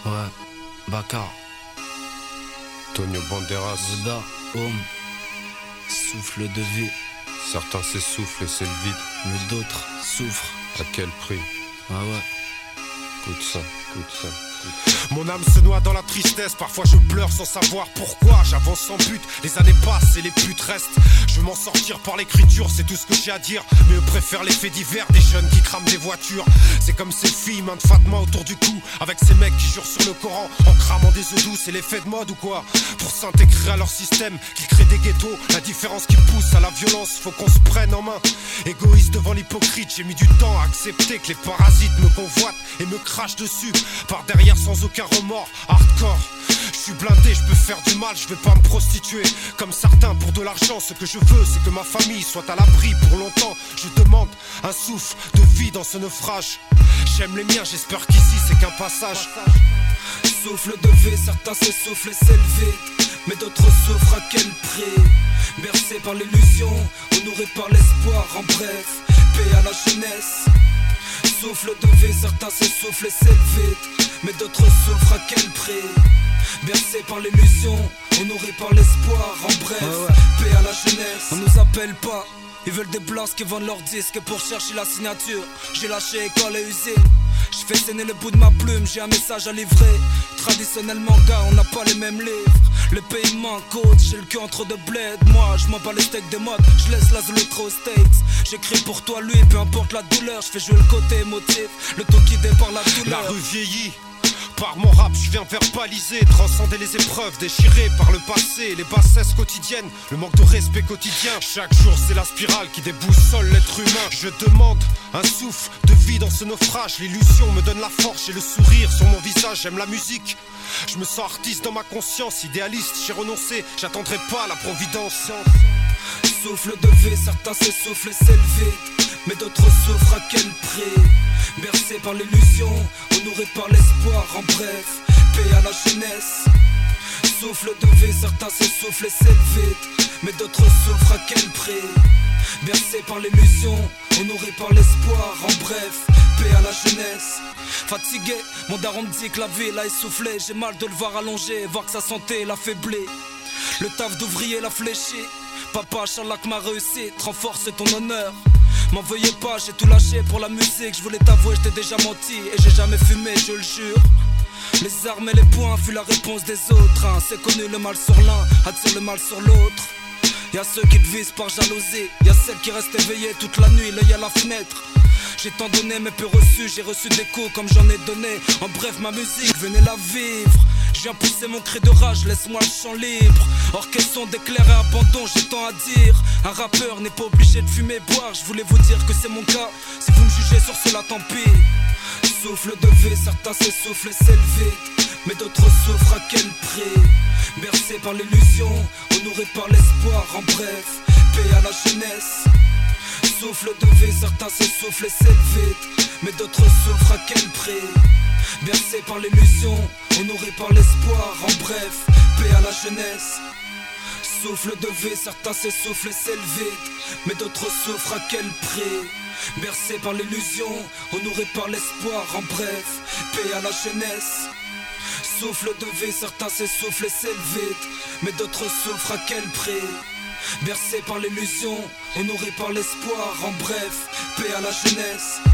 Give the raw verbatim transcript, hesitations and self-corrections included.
Ouais, Bakar, Tonio Banderas, Zoda, Home, souffle de vie. Certains s'essoufflent et c'est le vide. Mais d'autres souffrent. À quel prix? Ah ouais. Écoute ça, écoute ça. Mon âme se noie dans la tristesse, parfois je pleure sans savoir pourquoi. J'avance sans but, les années passent et les putes restent. Je veux m'en sortir par l'écriture, c'est tout ce que j'ai à dire. Mais eux préfèrent les faits divers des jeunes qui crament des voitures. C'est comme ces filles, main de Fatma autour du cou, avec ces mecs qui jurent sur le Coran en cramant des œufs doux. C'est l'effet de mode ou quoi? Pour s'intégrer à leur système, qui crée des ghettos. La différence qui pousse à la violence, faut qu'on se prenne en main. Égoïste devant l'hypocrite, j'ai mis du temps à accepter que les parasites me convoitent et me crachent dessus. Par derrière sans aucun remords, hardcore. Je suis blindé, je peux faire du mal, je vais pas me prostituer comme certains pour de l'argent. Ce que je veux, c'est que ma famille soit à l'abri pour longtemps. Je demande un souffle de vie dans ce naufrage. J'aime les miens, j'espère qu'ici c'est qu'un passage. Souffle de vie, certains s'essoufflent et s'élèvent, mais d'autres souffrent à quel prix? Bercés par l'illusion, honorés par l'espoir, en bref, paix à la jeunesse. Souffle de vie, certains s'essoufflent et s'élèvent, mais d'autres souffrent à quel prix? Bercés par l'illusion, honorés par l'espoir, en bref, ah ouais. Paix à la jeunesse. On nous appelle pas, ils veulent des blancs qui vendent leurs disques pour chercher la signature. J'ai lâché école et usine, je fais saigner le bout de ma plume, j'ai un message à livrer. Traditionnellement gars, on n'a pas les mêmes livres. Le pays manque côte, j'ai le cul entre deux bleds. Moi, je m'en bats les steaks des modes, je laisse la zone trop aux States. J'écris pour toi lui, peu importe la douleur. Je fais jouer le côté émotif, le tout guidé par la douleur. La rue vieillit, par mon rap, je viens verbaliser, transcender les épreuves, déchirées par le passé, les bassesses quotidiennes, le manque de respect quotidien. Chaque jour c'est la spirale qui déboussole l'être humain. Je demande un souffle de vie dans ce naufrage. L'illusion me donne la force et le sourire sur mon visage. J'aime la musique, je me sens artiste dans ma conscience. Idéaliste, j'ai renoncé, j'attendrai pas la providence. Souffle de vie, certains s'essoufflent et s'élèvent, mais d'autres souffrent à quel prix? Bercés par l'illusion, honorés par l'espoir, en bref, paix à la jeunesse. Souffle de vie, certains s'essoufflent et s'élèvent, mais d'autres souffrent à quel prix? Bercés par l'illusion, honorés par l'espoir, en bref, paix à la jeunesse. Fatigué, mon daron me dit que la vie l'a essoufflé. J'ai mal de le voir allongé, voir que sa santé l'affaiblit. Le taf d'ouvrier l'a fléchi. Papa, Charlac m'a réussi, renforce ton honneur. M'en veuillez pas, j'ai tout lâché pour la musique. Je voulais t'avouer, je t'ai déjà menti et j'ai jamais fumé, je le jure. Les armes et les poings fut la réponse des autres, hein. C'est connu, le mal sur l'un attire le mal sur l'autre. Y'a ceux qui te visent par jalousie, y'a celles qui restent éveillées toute la nuit, l'œil à la fenêtre. J'ai tant donné mais peu reçu, j'ai reçu des coups comme j'en ai donné. En bref, ma musique, venez la vivre. Je viens pousser mon cri de rage, laisse-moi le champ libre. Orchestration d'éclair et abandon, j'ai tant à dire. Un rappeur n'est pas obligé de fumer, boire. Je voulais vous dire que c'est mon cas, si vous me jugez sur cela, tant pis. Souffle de vie, certains s'essoufflent et s'élèvent, mais d'autres souffrent à quel prix? Bercés par l'illusion, honorés par l'espoir, en bref, paix à la jeunesse. Souffle de vie, certains s'essoufflent et s'élèvent, mais d'autres souffrent à quel prix? Bercés par l'illusion, honorés par l'espoir, en bref, paix à la jeunesse. Souffle de vie, certains s'essoufflent et s'élèvent, mais d'autres souffrent à quel prix? Bercés par l'illusion, honorés par l'espoir, en bref, paix à la jeunesse. Souffle de vie, certains s'essoufflent et s'élèvent, mais d'autres souffrent à quel prix? Bercés par l'illusion, honorés par l'espoir, en bref, paix à la jeunesse.